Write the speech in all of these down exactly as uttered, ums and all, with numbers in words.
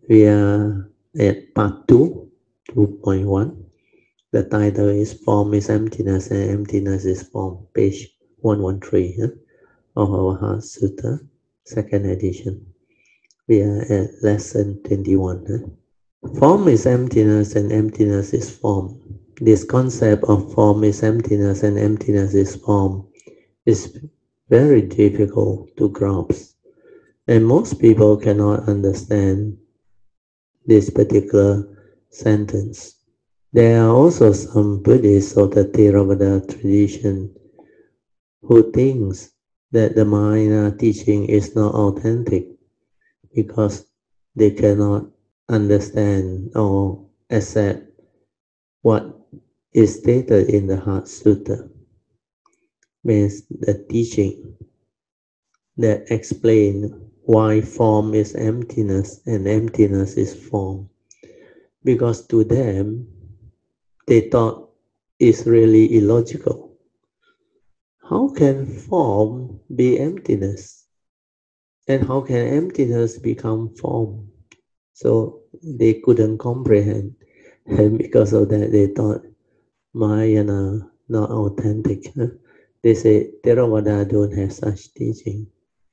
We are at part two, two point one. The title is Form is Emptiness and Emptiness is Form, page one thirteen huh, of our Heart Sutta, second edition. We are at lesson twenty-one. Huh? Form is emptiness and emptiness is form. This concept of form is emptiness and emptiness is form is very difficult to grasp, and most people cannot understand this particular sentence. There are also some Buddhists of the Theravada tradition who thinks that the Mahayana teaching is not authentic because they cannot understand or accept what is stated in the Heart Sutta, means the teaching that explain why form is emptiness and emptiness is form. Because to them, they thought it's really illogical. How can form be emptiness? And how can emptiness become form? So they couldn't comprehend. And because of that, they thought Mahayana not authentic. They say Theravada don't have such teaching.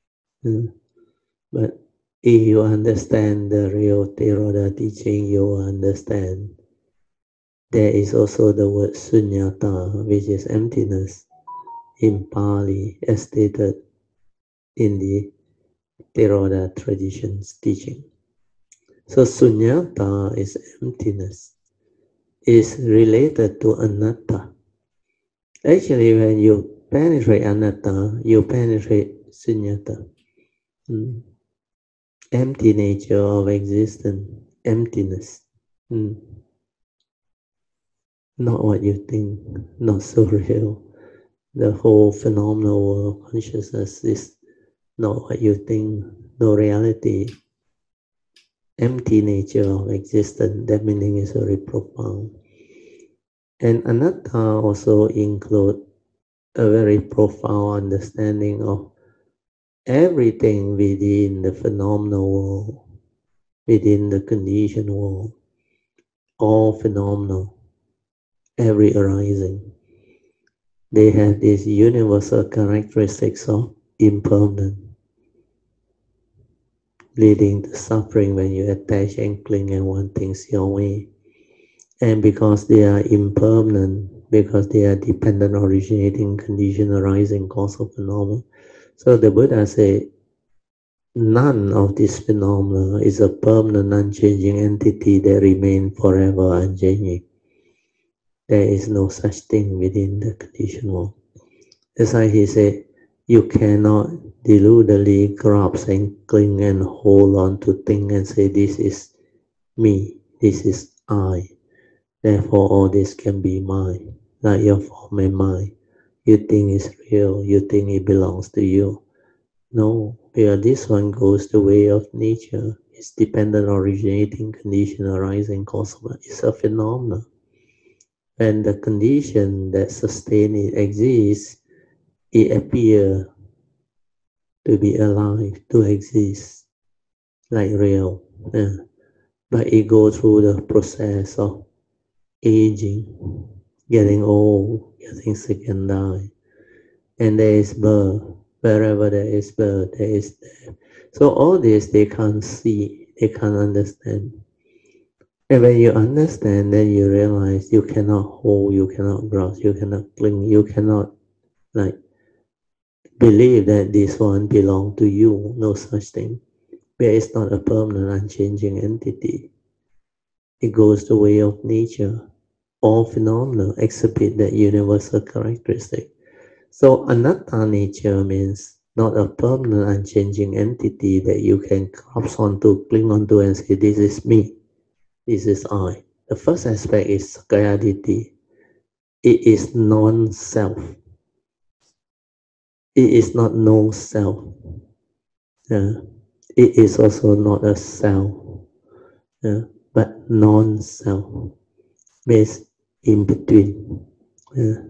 But if you understand the real Theravada teaching, you will understand there is also the word sunyata, which is emptiness in Pali, as stated in the Theravada tradition's teaching. So sunyata is emptiness, is related to anatta. Actually, when you penetrate anatta, you penetrate sunyata. Mm. Empty nature of existence, emptiness. Mm. Not what you think, not so real. The whole phenomenal world of consciousness is not what you think, no reality. Empty nature of existence, that meaning is very profound. And anatta also include a very profound understanding of everything within the phenomenal world, within the conditioned world, all phenomenal, every arising. They have these universal characteristics of impermanence, leading to suffering when you attach and cling and want things your way. And because they are impermanent, because they are dependent, originating, condition, arising, cause of phenomena. So the Buddha said, none of these phenomena is a permanent, unchanging entity that remains forever unchanging. There is no such thing within the conditioned world. That's why he said, you cannot deludedly grasp and cling and hold on to things and say, this is me, this is I. Therefore, all this can be mine, like your form and mind. You think it's real, you think it belongs to you. No, because this one goes the way of nature. It's dependent, originating, condition, arising, cause. It's a phenomenon. When the condition that sustain it exists, it appears to be alive, to exist, like real. Yeah. But it goes through the process of aging, getting old, getting sick and die. And there is birth. Wherever there is birth, there is death. So all this they can't see, they can't understand. And when you understand, then you realize you cannot hold, you cannot grasp, you cannot cling, you cannot like believe that this one belongs to you. No such thing. Where it's not a permanent, unchanging entity. It goes the way of nature. All phenomena exhibit that universal characteristic. So anatta nature means not a permanent, unchanging entity that you can grasp onto, cling onto and say, this is me, this is I. The first aspect is Sakayaditi. It is non-self. It is not no self. Yeah. It is also not a self, yeah. But non-self, means in between. Yeah.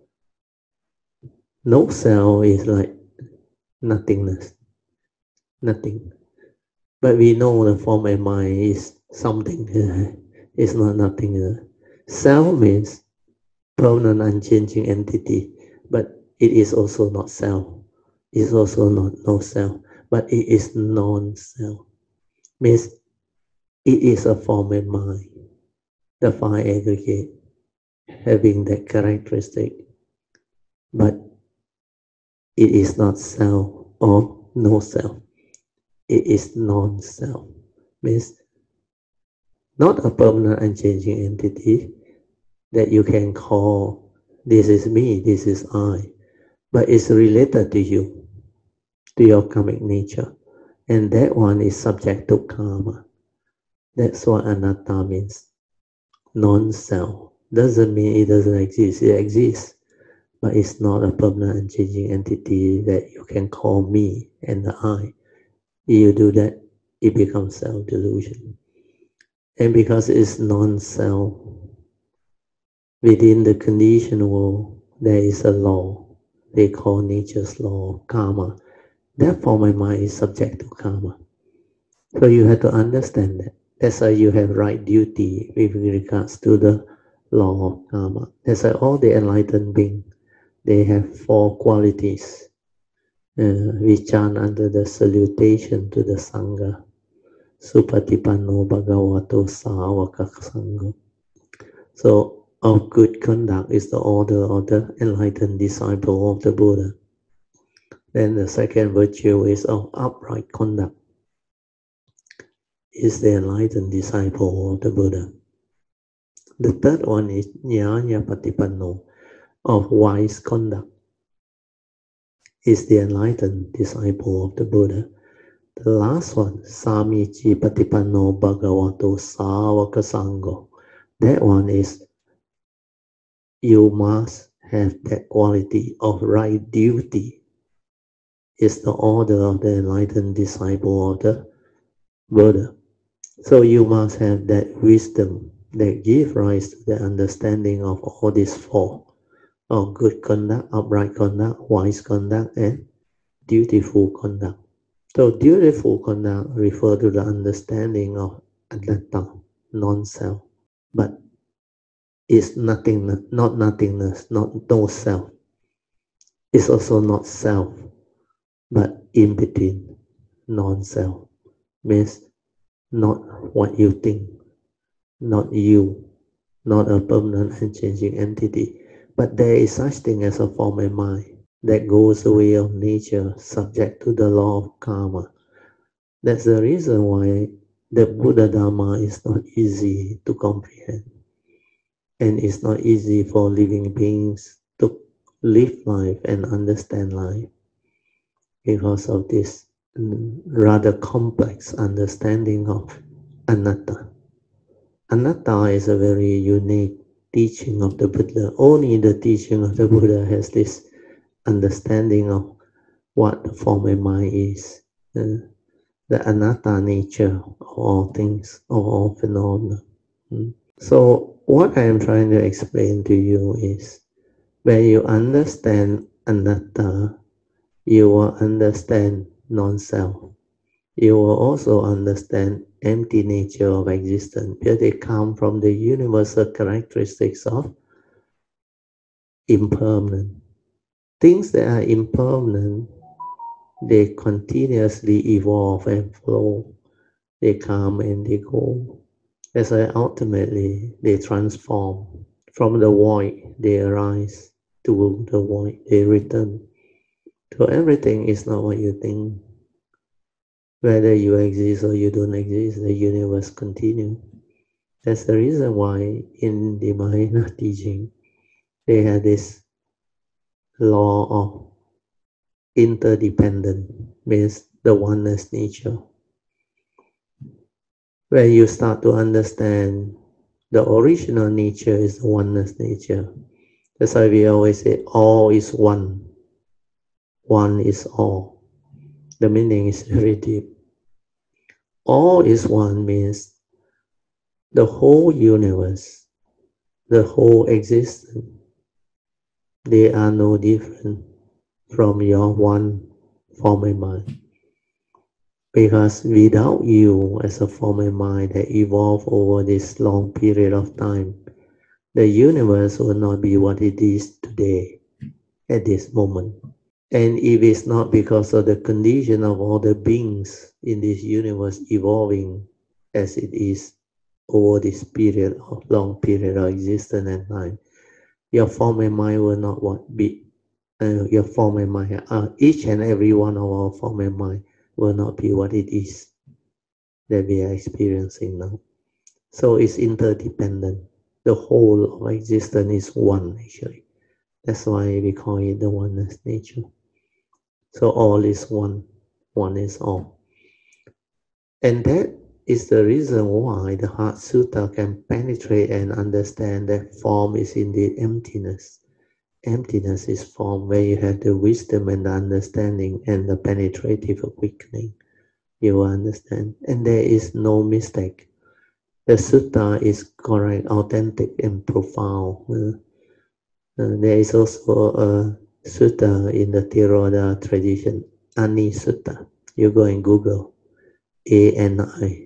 No self is like nothingness, nothing. But we know the form and mind is something, uh, it's not nothing. Uh. Self means permanent, unchanging entity, but it is also not self. It's also not no self, but it is non-self. Means it is a form and mind, the five aggregate, having that characteristic, but it is not self or no self. It is non-self. Means not a permanent, unchanging entity that you can call this is me, this is I, but it's related to you, to your karmic nature, and that one is subject to karma. That's what anatta means. Non-self doesn't mean it doesn't exist. It exists, but it's not a permanent and changing entity that you can call me and the I. If you do that, it becomes self-delusion. And because it's non-self, within the conditioned world, there is a law. They call nature's law, karma. Therefore, my mind is subject to karma. So you have to understand that. That's why you have right duty with regards to the law of karma. That's why all the enlightened beings, they have four qualities. Uh, we chant under the salutation to the Sangha. Supatipanno Bhagavato Sāvaka Sangha. So, of good conduct is the order of the enlightened disciple of the Buddha. Then the second virtue is of upright conduct. Is the enlightened disciple of the Buddha. The third one is Jnana Patipanno, of wise conduct. Is the enlightened disciple of the Buddha. The last one, Samichi Patipanno Bhagavato Sāvaka Sangha. That one is you must have that quality of right duty. It's the order of the enlightened disciple of the Buddha. So you must have that wisdom that gives rise to the understanding of all these four, of good conduct, upright conduct, wise conduct, and dutiful conduct. So dutiful conduct refers to the understanding of anatta, non-self, but it's nothing, not nothingness, not no self. It's also not self, but in between, non-self, means not what you think, not you, not a permanent and changing entity, but there is such thing as a form and mind that goes the way of nature, subject to the law of karma. That's the reason why the Buddha Dharma is not easy to comprehend, and it's not easy for living beings to live life and understand life because of this rather complex understanding of anatta. Anatta is a very unique teaching of the Buddha. Only the teaching of the Buddha has this understanding of what the form and mind is, uh, the anatta nature of all things, of all phenomena. Mm. So what I am trying to explain to you is, when you understand anatta, you will understand non-self. You will also understand empty nature of existence, because they come from the universal characteristics of impermanent. Things that are impermanent, they continuously evolve and flow. They come and they go. That's why ultimately they transform. From the void, they arise. To the void, they return. So everything is not what you think. Whether you exist or you don't exist, the universe continues. That's the reason why in the Mahayana teaching, they have this law of interdependent, means the oneness nature. When you start to understand the original nature is the oneness nature. That's why we always say all is one. One is all. The meaning is very deep. All is one means the whole universe, the whole existence, they are no different from your one form and mind. Because without you as a form and mind that evolved over this long period of time, the universe will not be what it is today, at this moment. And if it's not because of the condition of all the beings in this universe evolving as it is over this period of long period of existence and time, your form and mind will not what be. Uh, your form and mind, uh, each and every one of our form and mind will not be what it is that we are experiencing now. So it's interdependent. The whole of existence is one, actually. That's why we call it the oneness nature. So all is one, one is all. And that is the reason why the Heart Sutta can penetrate and understand that form is indeed emptiness. Emptiness is form where you have the wisdom and the understanding and the penetrative awakening. You will understand. And there is no mistake. The sutta is correct, authentic, and profound. Uh, uh, there is also a sutta in the Theravada tradition, Ani Sutta. You go and Google A N I,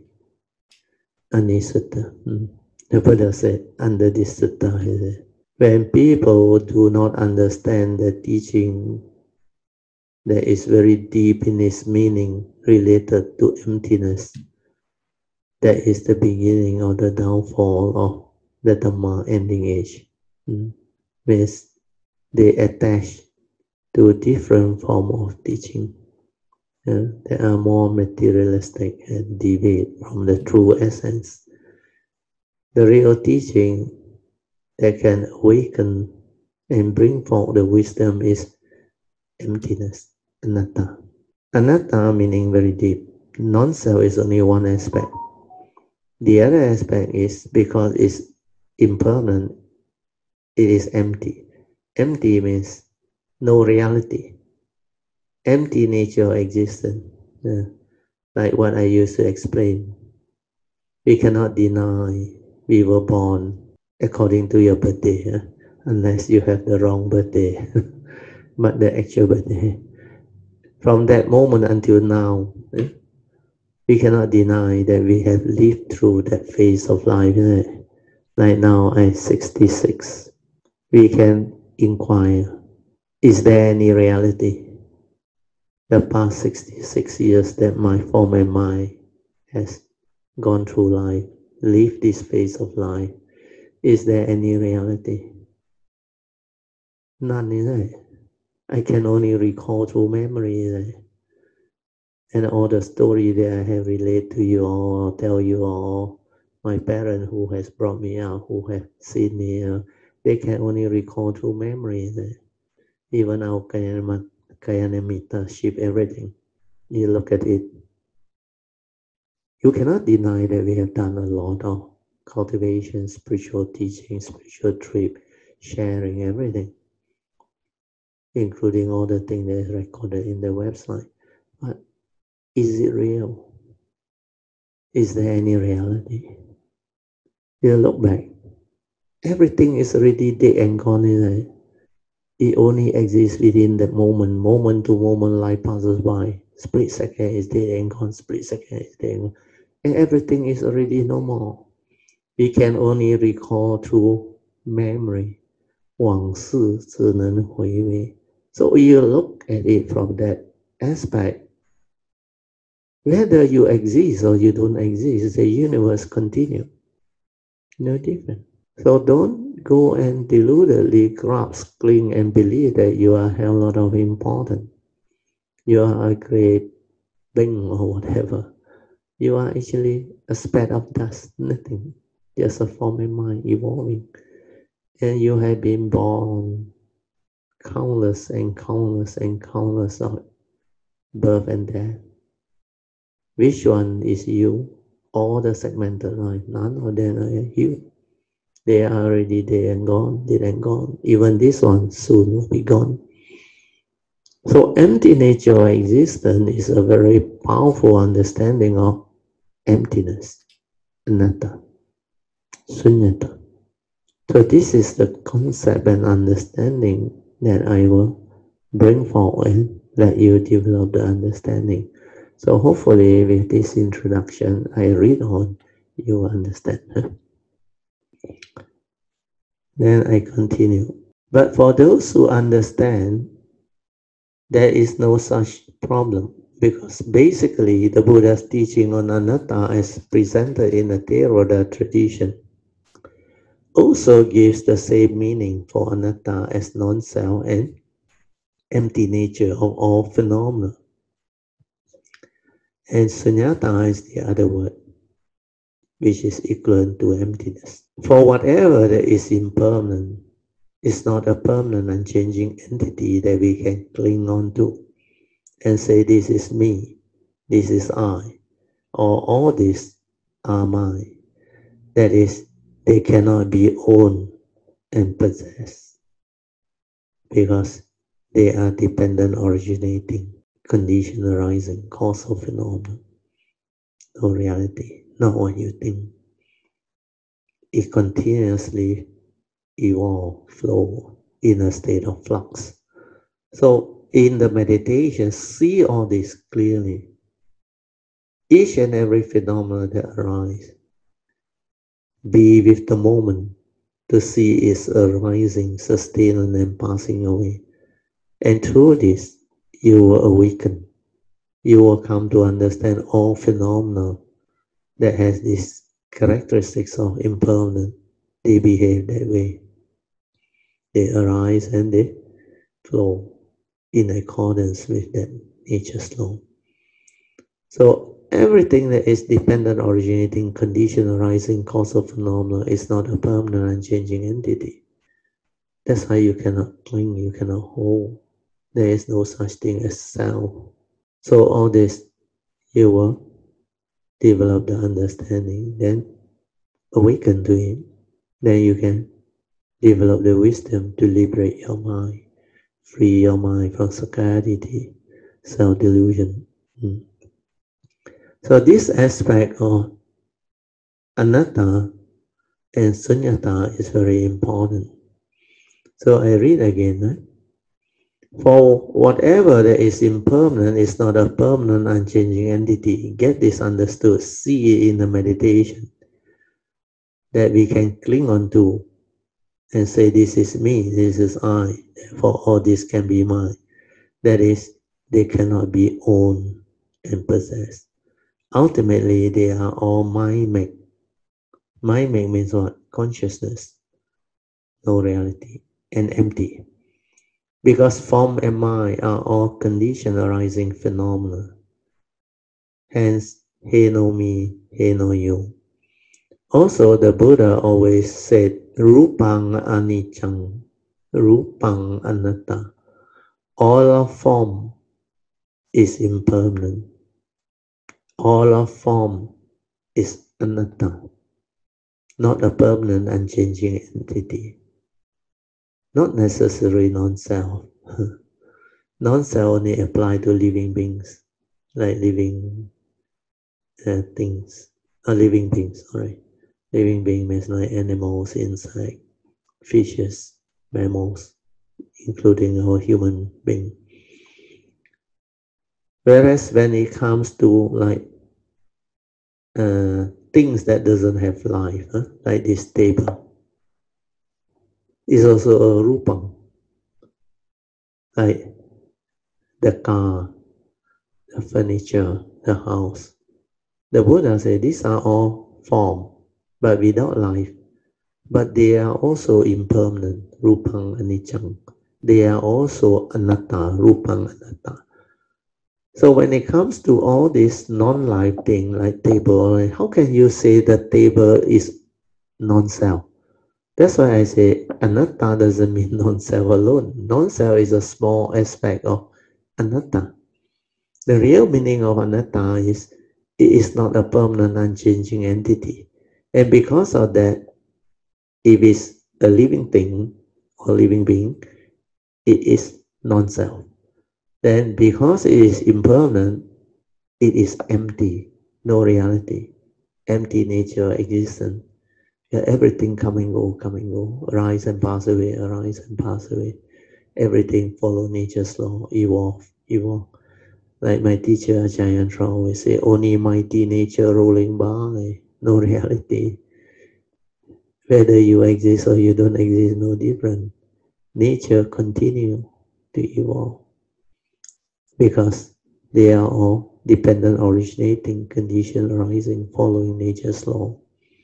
Ani Sutta. Mm. The Buddha said, under this sutta, he said, when people do not understand the teaching that is very deep in its meaning related to emptiness, that is the beginning of the downfall of the Dhamma ending age. Mm. Means they attach to a different form of teaching. Uh, they are more materialistic and deviate from the true essence. The real teaching that can awaken and bring forth the wisdom is emptiness, anatta. Anatta meaning very deep. Non-self is only one aspect. The other aspect is because it's impermanent, it is empty. Empty means no reality. Empty nature of existence. Uh, like what I used to explain. We cannot deny we were born according to your birthday, uh, unless you have the wrong birthday, but the actual birthday. From that moment until now, uh, we cannot deny that we have lived through that phase of life. Uh, like now, I'm sixty-six. We can inquire, is there any reality? The past sixty-six years that my form and mind has gone through life, lived this phase of life, is there any reality? None, is there? I can only recall through memory, is there? And all the story that I have relayed to you or tell you all, my parents who has brought me out, who have seen me, uh, they can only recall through memory, is there? Even our Kayanamita ship, everything. You look at it, you cannot deny that we have done a lot of cultivation, spiritual teaching, spiritual trip, sharing, everything, including all the things that is recorded in the website. But is it real? Is there any reality? You look back, everything is already dead and gone, isn't it? It only exists within that moment, moment to moment, life passes by. Split second is dead and gone, split second is dead and gone. And everything is already no more. We can only recall through memory. 往事只能回味. So you look at it from that aspect. Whether you exist or you don't exist, the universe continues. No different. So don't go and deludedly grasp, cling, and believe that you are a hell lot of important. You are a great thing or whatever. You are actually a speck of dust, nothing. Just a form of mind evolving. And you have been born countless and countless and countless of birth and death. Which one is you? All the segmented life, none of them are you. They are already dead and gone, dead and gone. Even this one soon will be gone. So empty nature of existence is a very powerful understanding of emptiness, anatta, sunyata. So this is the concept and understanding that I will bring forward and let you develop the understanding. So hopefully with this introduction, I read on, you understand. Huh? Then I continue. But for those who understand, there is no such problem, because basically the Buddha's teaching on anatta as presented in the Theravada tradition also gives the same meaning for anatta as non-self and empty nature of all phenomena. And sunyata is the other word, which is equivalent to emptiness. For whatever that is impermanent is not a permanent unchanging entity that we can cling on to and say, this is me, this is I, or all these are mine. That is, they cannot be owned and possessed because they are dependent originating, condition arising, causal phenomenon. No reality, not what you think. It continuously evolve, flow in a state of flux. So in the meditation, see all this clearly. Each and every phenomenon that arises, be with the moment to see its arising, sustaining, and passing away. And through this, you will awaken. You will come to understand all phenomena that has these characteristics of impermanence. They behave that way. They arise and they flow in accordance with that nature's law. So everything that is dependent, originating, condition, arising, causal phenomena is not a permanent and changing entity. That's why you cannot cling, you cannot hold. There is no such thing as self. So all this, you will develop the understanding, then awaken to it. Then you can develop the wisdom to liberate your mind, free your mind from sakkayaditthi, self-delusion. Mm. So this aspect of anatta and sunyata is very important. So I read again. Right? For whatever that is impermanent is not a permanent, unchanging entity. Get this understood. See it in the meditation that we can cling on to and say, this is me, this is I, therefore all this can be mine. That is, they cannot be owned and possessed. Ultimately, they are all mind-made. Mind-made means what? Consciousness, no reality, and empty. Because form and mind are all condition arising phenomena. Hence, he no me, he no you. Also, the Buddha always said, Rupang anicca, Rupang anatta. All of form is impermanent. All of form is anatta, not a permanent, unchanging entity. Not necessarily non-self. Non-self only apply to living beings, like living uh, things, or living beings, sorry. Living being means like animals, insects, fishes, mammals, including our human being. Whereas when it comes to like uh, things that doesn't have life, huh? Like this table, is also a rupang, like the car, the furniture, the house. The Buddha said these are all form, but without life. But they are also impermanent, rupang anicca. They are also anatta, rupang anatta. So when it comes to all this non-life thing like table, how can you say that table is non-self? That's why I say anatta doesn't mean non-self alone. Non-self is a small aspect of anatta. The real meaning of anatta is it is not a permanent, unchanging entity. And because of that, if it's a living thing or living being, it is non-self. Then because it is impermanent, it is empty, no reality, empty nature, existence. Yeah, everything come and go, come and go, arise and pass away, arise and pass away. Everything follow nature's law, evolve, evolve. Like my teacher Ajahn always say, only mighty nature rolling by, no reality. Whether you exist or you don't exist, no different. Nature continue to evolve because they are all dependent, originating, condition arising, following nature's law.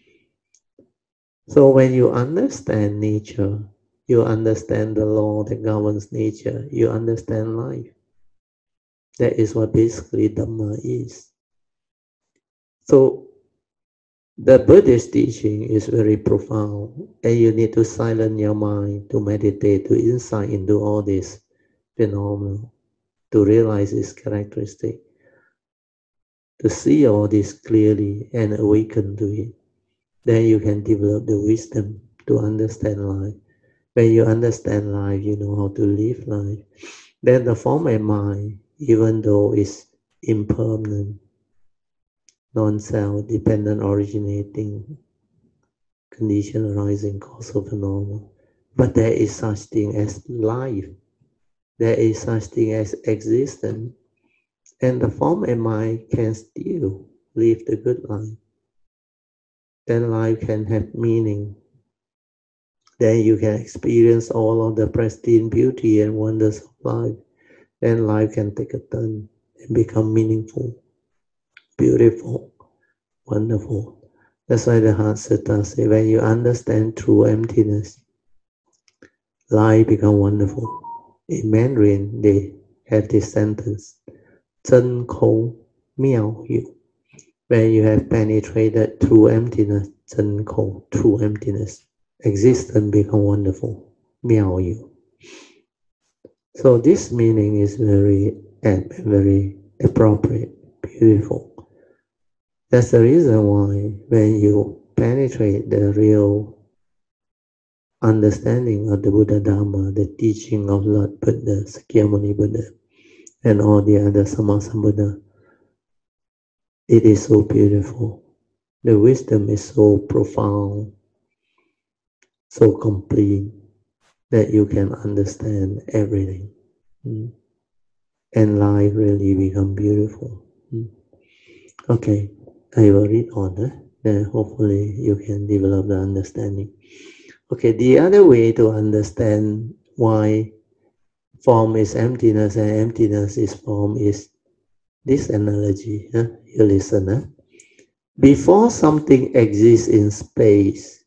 So when you understand nature, you understand the law that governs nature, you understand life. That is what basically Dhamma is. So the Buddhist teaching is very profound, and you need to silence your mind to meditate, to insight into all this phenomena, to realize its characteristic, to see all this clearly and awaken to it. Then you can develop the wisdom to understand life. When you understand life, you know how to live life. Then the form and mind, even though it's impermanent, non-self, dependent, originating, condition arising, causal phenomena, but there is such thing as life. There is such thing as existence. And the form and mind can still live the good life. Then life can have meaning. Then you can experience all of the pristine beauty and wonders of life. Then life can take a turn and become meaningful, beautiful, wonderful. That's why the Heart Sutta say, when you understand true emptiness, life become wonderful. In Mandarin, they have this sentence, 真空妙有. When you have penetrated true emptiness, 真空, true emptiness, existence become wonderful, 妙有. So this meaning is very apt, very appropriate, beautiful. That's the reason why when you penetrate the real understanding of the Buddha Dharma, the teaching of Lord Buddha, Sakyamuni Buddha, and all the other Sammasambuddha, it is so beautiful. The wisdom is so profound, so complete, that you can understand everything. Mm. And life really become beautiful. Mm. Okay, I will read on. Eh? Then hopefully you can develop the understanding. Okay, the other way to understand why form is emptiness and emptiness is form is this analogy. Huh? You listen. Huh? Before something exists in space,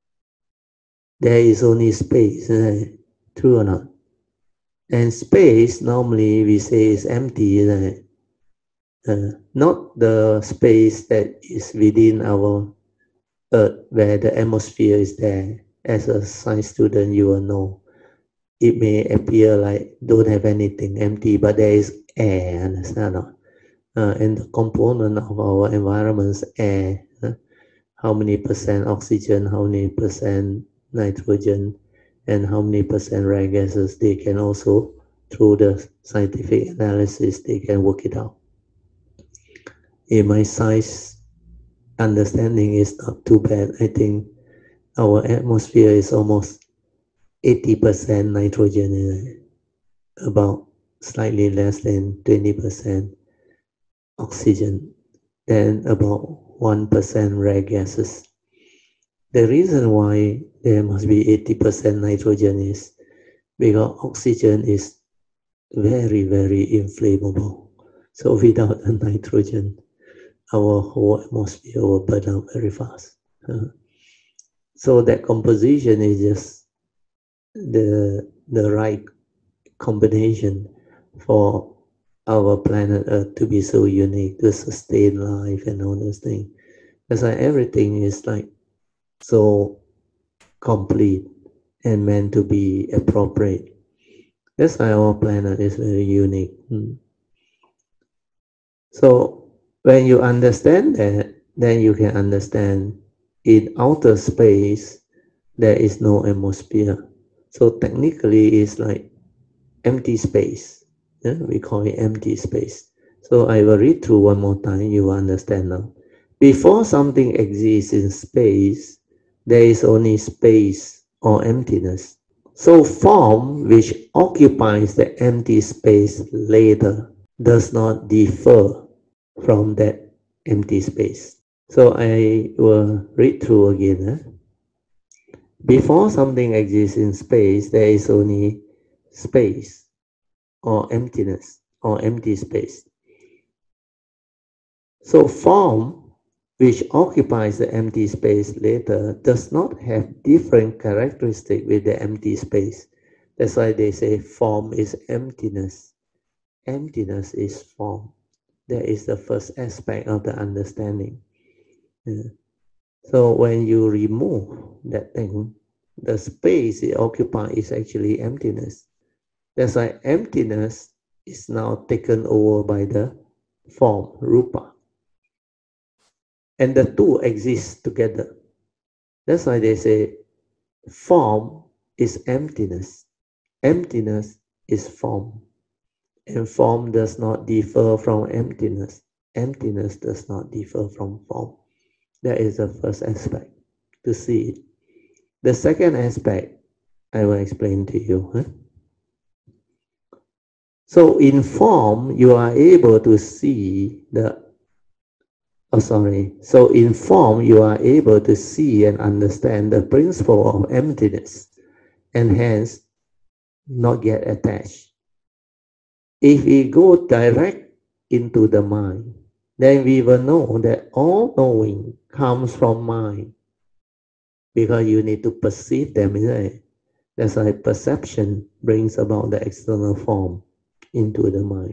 there is only space. Right? True or not? And space, normally we say is empty. Right? Uh, not the space that is within our Earth, where the atmosphere is there. As a science student, you will know. It may appear like don't have anything, empty, but there is air, understand? Or uh, and the component of our environment's air, uh, how many percent oxygen, how many percent nitrogen, and how many percent rare gases, they can also, through the scientific analysis, they can work it out. In my science understanding is not too bad. I think our atmosphere is almost eighty percent nitrogen, about slightly less than twenty percent oxygen, and about one percent rare gases. The reason why there must be eighty percent nitrogen is because oxygen is very, very inflammable. So without the nitrogen, our whole atmosphere will burn out very fast. Uh, so that composition is just the, the right combination for our planet Earth to be so unique, to sustain life and all those things. That's why everything is like so complete and meant to be appropriate. That's why our planet is very unique. Hmm. So when you understand that, then you can understand in outer space, there is no atmosphere. So technically it's like empty space. Yeah? We call it empty space. So I will read through one more time, you will understand now. Before something exists in space, there is only space or emptiness. So form which occupies the empty space later does not differ from that empty space. So I will read through again. Huh? Before something exists in space, there is only space or emptiness or empty space. So form, which occupies the empty space later, does not have different characteristic with the empty space. That's why they say form is emptiness. Emptiness is form. That is the first aspect of the understanding. Yeah. So when you remove that thing, the space it occupies is actually emptiness. That's why emptiness is now taken over by the form, rupa. And the two exist together. That's why they say form is emptiness. Emptiness is form. And form does not differ from emptiness. Emptiness does not differ from form. That is the first aspect, to see it. The second aspect, I will explain to you. Huh? So in form, you are able to see the, oh sorry, so in form, you are able to see and understand the principle of emptiness, and hence not get attached. If we go direct into the mind, then we will know that all knowing comes from mind, because you need to perceive them, isn't it? That's why perception brings about the external form into the mind.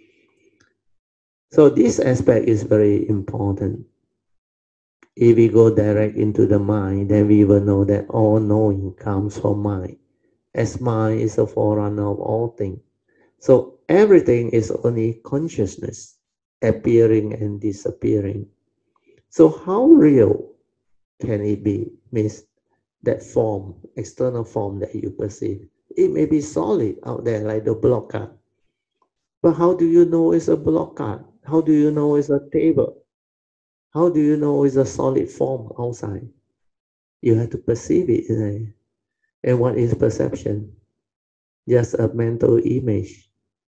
So this aspect is very important. If we go direct into the mind, then we will know that all knowing comes from mind, as mind is a forerunner of all things. So everything is only consciousness, appearing and disappearing. So how real can it be? Means that form, external form that you perceive. It may be solid out there like the block card. But how do you know it's a block card? How do you know it's a table? How do you know it's a solid form outside? You have to perceive it. Right? And what is perception? Just a mental image.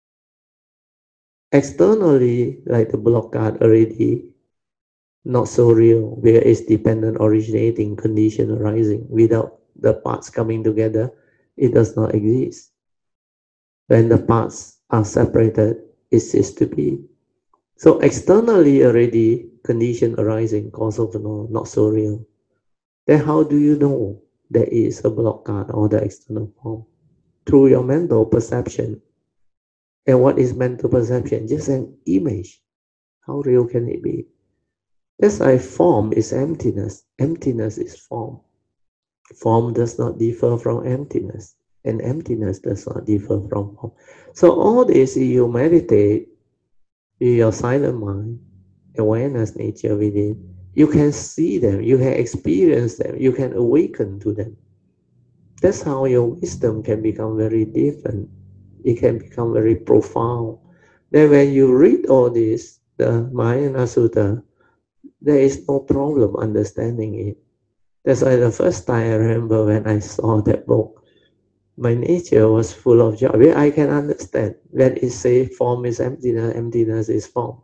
Externally, like the block card already not so real, where it's dependent, originating, condition arising. Without the parts coming together, it does not exist. When the parts are separated, it ceases to be. So externally already, condition arising, cause of no, not so real. Then how do you know that it is a block card or the external form? Through your mental perception. And what is mental perception? Just an image. How real can it be? That's why form is emptiness. Emptiness is form. Form does not differ from emptiness. And emptiness does not differ from form. So all this, you meditate in your silent mind, awareness nature within, you can see them, you can experience them, you can awaken to them. That's how your wisdom can become very different. It can become very profound. Then when you read all this, the Mahayana Sutta, there is no problem understanding it. That's why the first time I remember when I saw that book, my nature was full of joy. I can understand when it says form is emptiness, emptiness is form.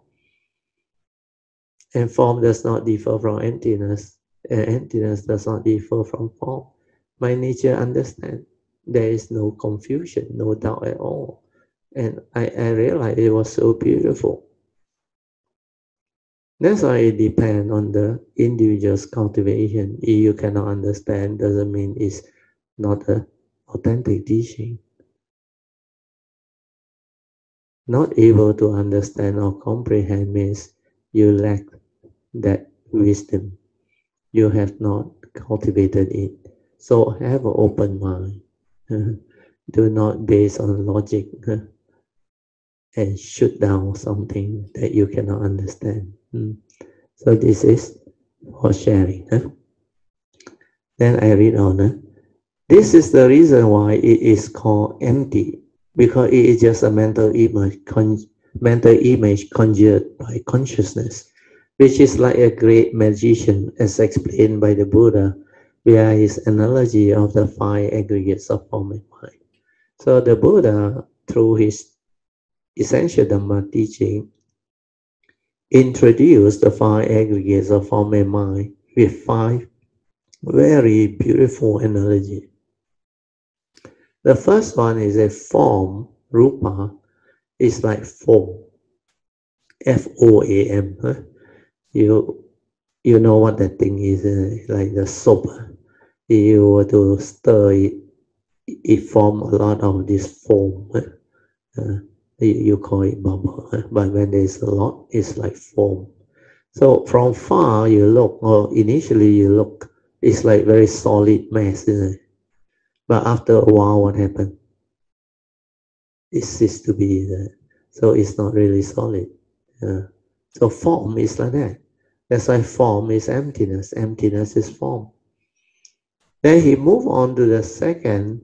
And form does not differ from emptiness, and emptiness does not differ from form. My nature understands. There is no confusion, no doubt at all. And I, I realized it was so beautiful. That's why it depends on the individual's cultivation. If you cannot understand, doesn't mean it's not an authentic teaching. Not able to understand or comprehend means you lack that wisdom. You have not cultivated it. So have an open mind. Do not base on logic and shoot down something that you cannot understand. So this is for sharing. Then I read on. This is the reason why it is called empty, because it is just a mental image, con mental image conjured by consciousness, which is like a great magician, as explained by the Buddha via his analogy of the five aggregates of form and mind. So the Buddha, through his essential Dhamma teaching introduced the five aggregates of form and mind with five very beautiful analogies. The first one is a form, rupa, is like foam, F O A M. Huh? You, you know what that thing is, uh, like the soap. If you were to stir it, it forms a lot of this foam. Huh? Uh, you, you call it bubble, huh? But when there's a lot, it's like foam. So from far you look, or initially you look, it's like very solid mass, isn't it? But after a while, what happened? It ceases to be there. So it's not really solid. Yeah. So form is like that. That's why form is emptiness. Emptiness is form. Then he moved on to the second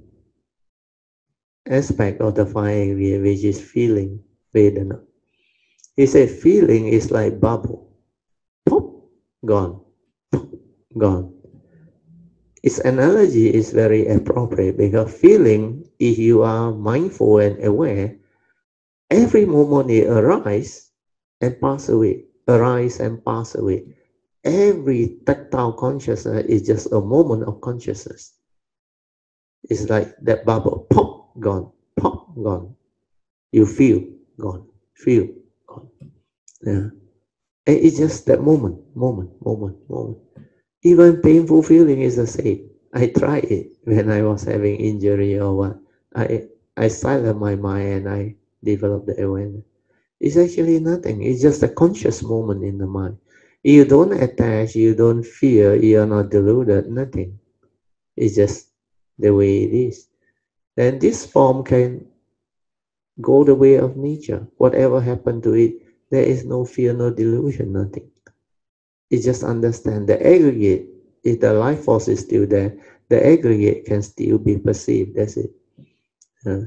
aspect of the five area, which is feeling, Vedana. He said feeling is like bubble. Pop, gone. Pop, gone. Its analogy is very appropriate because feeling, if you are mindful and aware, every moment it arises and pass away, arise and pass away. Every tactile consciousness is just a moment of consciousness. It's like that bubble, pop, gone, pop, gone. You feel, gone, feel, gone. Yeah. And it's just that moment, moment, moment, moment. Even painful feeling is the same. I tried it when I was having injury or what. I I silent my mind and I developed the awareness. It's actually nothing. It's just a conscious moment in the mind. You don't attach, you don't fear, you're not deluded, nothing. It's just the way it is. Then this form can go the way of nature. Whatever happened to it, there is no fear, no delusion, nothing. It just understand the aggregate. If the life force is still there, the aggregate can still be perceived. That's it. Uh,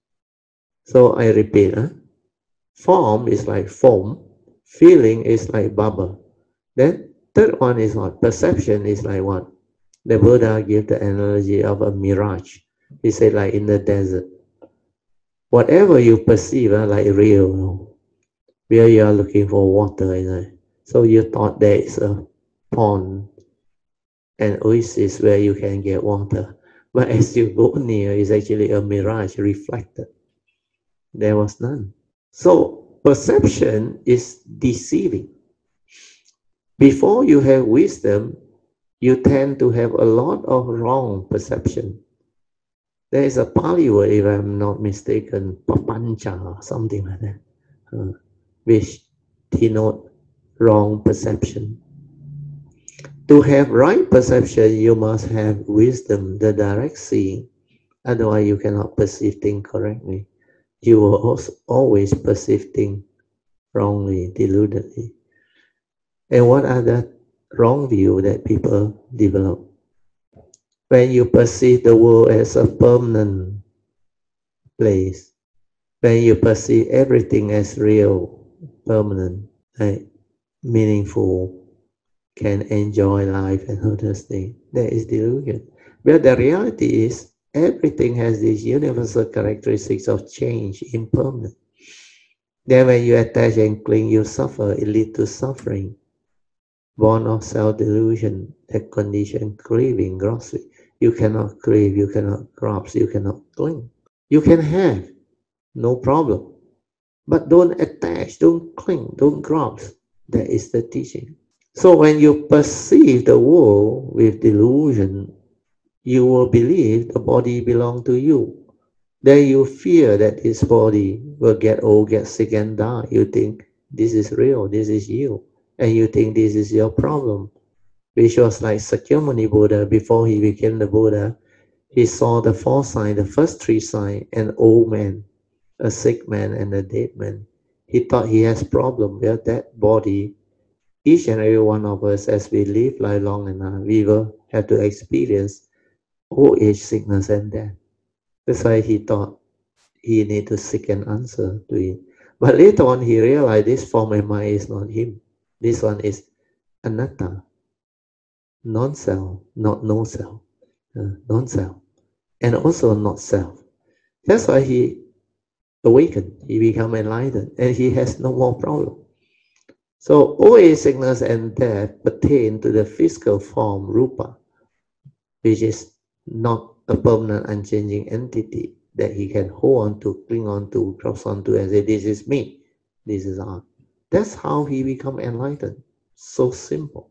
so I repeat, huh? Form is like foam, feeling is like bubble. Then third one is what? Perception is like what? The Buddha gave the analogy of a mirage. He said like in the desert. Whatever you perceive uh, like real, you know, where you are looking for water, you know. So you thought there is a pond, an oasis where you can get water. But as you go near, it's actually a mirage reflected. There was none. So perception is deceiving. Before you have wisdom, you tend to have a lot of wrong perception. There is a Pali word, if I'm not mistaken, papancha or something like that, uh, which denote wrong perception. To have right perception, you must have wisdom, the direct seeing. Otherwise, you cannot perceive things correctly. You will also always perceive things wrongly, deludedly. And what are the wrong view that people develop? When you perceive the world as a permanent place, when you perceive everything as real, permanent, right, meaningful, can enjoy life and all those things, that is delusion. But the reality is, everything has these universal characteristics of change, impermanent. Then when you attach and cling, you suffer, it leads to suffering. Born of self-delusion, that condition, craving grossly. You cannot crave, you cannot grasp, you cannot cling. You can have, no problem. But don't attach, don't cling, don't grasp. That is the teaching. So when you perceive the world with delusion, you will believe the body belongs to you. Then you fear that this body will get old, get sick and die. You think this is real, this is you. And you think this is your problem. Which was like Sakyamuni Buddha, before he became the Buddha, he saw the four signs, the first three signs, an old man, a sick man, and a dead man. He thought he has problem with that body. Each and every one of us, as we live life long enough, we will have to experience old age, sickness, and death. That's why he thought he need to seek an answer to it. But later on, he realized this form and mind is not him. This one is anatta, non-self, not no-self, uh, non-self, and also not self. That's why he awakened, he become enlightened, and he has no more problem. So old age, sickness, and death pertain to the physical form, rupa, which is not a permanent, unchanging entity that he can hold on to, cling on to, grasp on to, and say, this is me, this is I. That's how he become enlightened. So simple.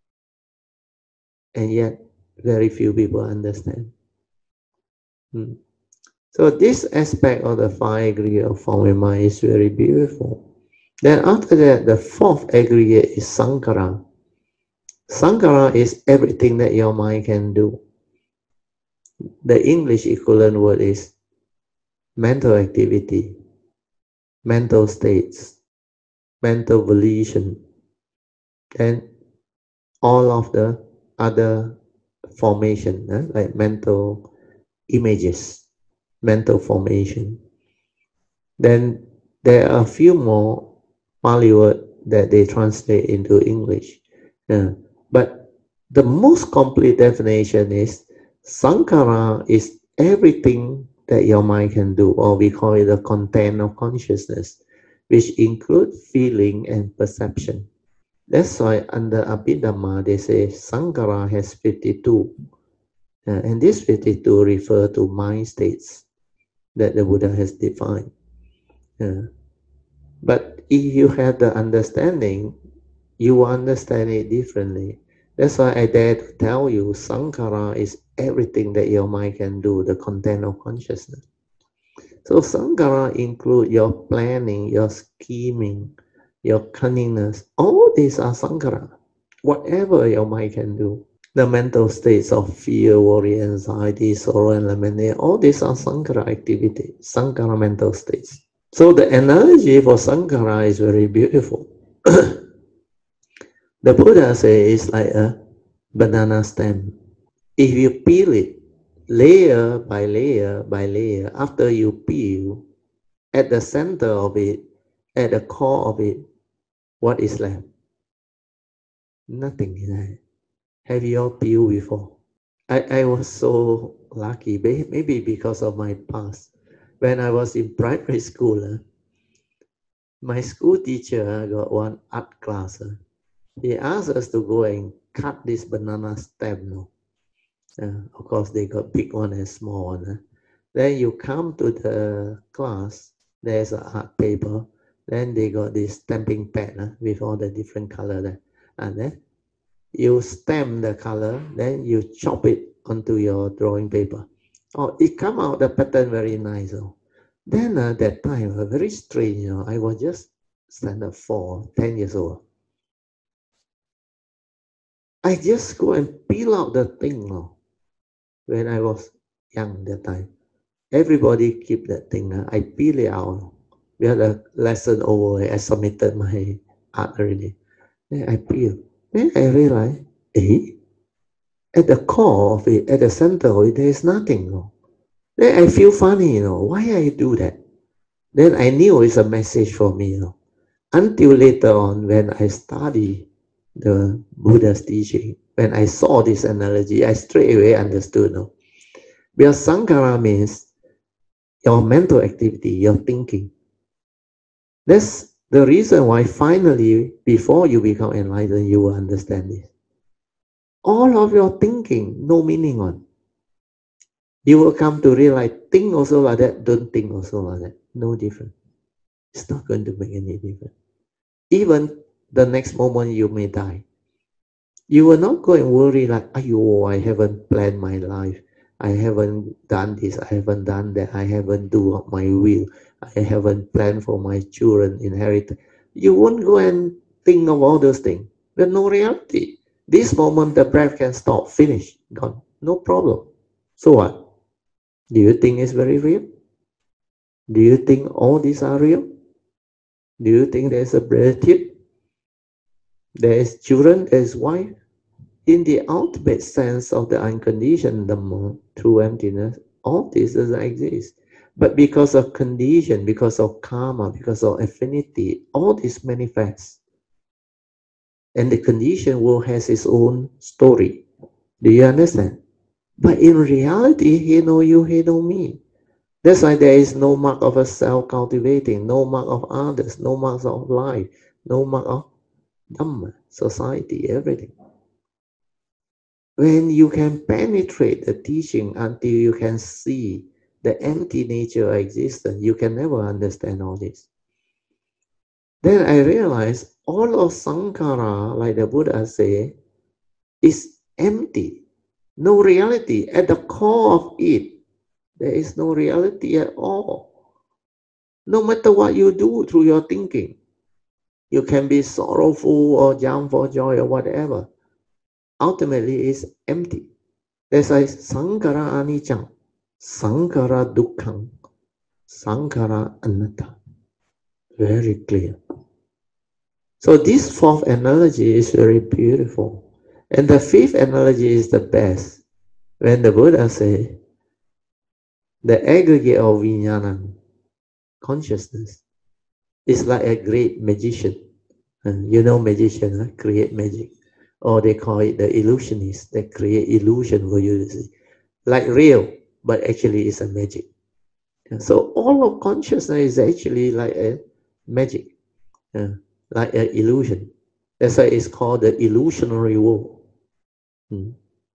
And yet, very few people understand. Hmm. So this aspect of the five aggregate of form and mind is very beautiful. Then after that, the fourth aggregate is Sankhara. Sankhara is everything that your mind can do. The English equivalent word is mental activity, mental states, mental volition, and all of the other formation, eh? like mental images, mental formation. Then there are a few more Pali words that they translate into English. Uh, but the most complete definition is Sankhara is everything that your mind can do, or we call it the content of consciousness, which include feeling and perception. That's why under Abhidhamma they say Sankhara has fifty-two. Uh, and these fifty-two refer to mind states that the Buddha has defined. Uh, but if you have the understanding, you will understand it differently. That's why I dare to tell you, Sankhara is everything that your mind can do, the content of consciousness. So Sankhara include your planning, your scheming, your cunningness. All these are Sankhara. Whatever your mind can do. The mental states of fear, worry, anxiety, sorrow, and lament, all these are Sankhara activity, Sankhara mental states. So the analogy for Sankhara is very beautiful. The Buddha says it's like a banana stem. If you peel it layer by layer by layer, after you peel, at the center of it, at the core of it, what is left? Nothing is left. Have you all peeled before? I, I was so lucky, maybe because of my past. When I was in primary school, uh, my school teacher got one art class. Uh, he asked us to go and cut this banana stem. No? Uh, of course, they got big one and small one. Uh. Then you come to the class, there's an art paper. Then they got this stamping pad uh, with all the different color there. And then you stamp the color, then you chop it onto your drawing paper. Oh, it come out the pattern very nice. Oh. Then uh, that time, uh, very strange, you know, I was just standard four, ten years old. I just go and peel out the thing. Oh. When I was young that time, everybody keep that thing. Uh, I peel it out. We had a lesson over. I submitted my art already. Then I peel. Then I realized, eh? At the core of it, at the center of it, there is nothing. You know. Then I feel funny, you know, why I do that? Then I knew it's a message for me, you know. Until later on, when I study the Buddha's teaching, when I saw this analogy, I straight away understood, you know. Because Sankhara means your mental activity, your thinking. That's the reason why finally, before you become enlightened, you will understand this. All of your thinking, no meaning on. You will come to realize, think also like that, don't think also like that. No difference. It's not going to make any difference. Even the next moment you may die. You will not go and worry like, ayo, I haven't planned my life. I haven't done this, I haven't done that, I haven't do my will, I haven't planned for my children inheritance. You won't go and think of all those things. There's no reality. This moment the breath can stop, finish, gone, no problem. So what? Do you think it's very real? Do you think all these are real? Do you think there's a relative? There is children, there is wife. In the ultimate sense of the unconditioned Dhamma, true emptiness, all this doesn't exist. But because of condition, because of karma, because of affinity, all this manifests. And the conditioned world has its own story. Do you understand? But in reality, he know you, he know me. That's why there is no mark of a self-cultivating, no mark of others, no marks of life, no mark of Dhamma, society, everything. When you can penetrate the teaching until you can see the empty nature of existence, you can never understand all this. Then I realized all of Sankara, like the Buddha say, is empty. No reality. At the core of it, there is no reality at all. No matter what you do through your thinking, you can be sorrowful or jump for joy or whatever. Ultimately, it's empty. That's why Sankara Anicca, Sankara Dukkham, Sankara Anatta. Very clear. So this fourth analogy is very beautiful. And the fifth analogy is the best. When the Buddha say, the aggregate of vijnana, consciousness, is like a great magician. And you know magician, huh? Create magic. Or they call it the illusionist, that create illusion for you to see. Like real, but actually it's a magic. And so all of consciousness is actually like a magic, uh, like an illusion. That's why it's called the illusionary world. Hmm.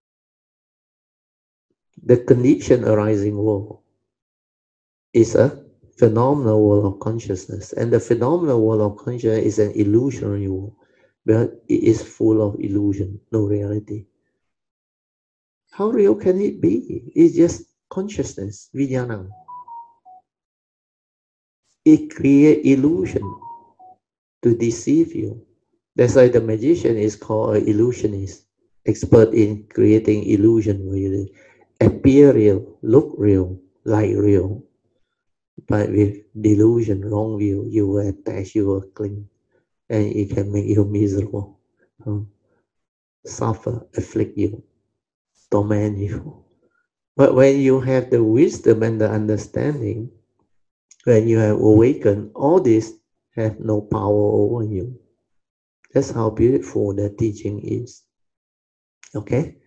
The condition arising world is a phenomenal world of consciousness, and the phenomenal world of consciousness is an illusionary world, but it is full of illusion, no reality. How real can it be? It's just consciousness, vijnana. It creates illusion to deceive you. That's why the magician is called an illusionist, expert in creating illusion where you appear real, look real, like real. But with delusion, wrong view, you will attach, you will cling, and it can make you miserable, um, suffer, afflict you, torment you. But when you have the wisdom and the understanding, when you have awakened, all this have no power over you. That's how beautiful the teaching is. Okay?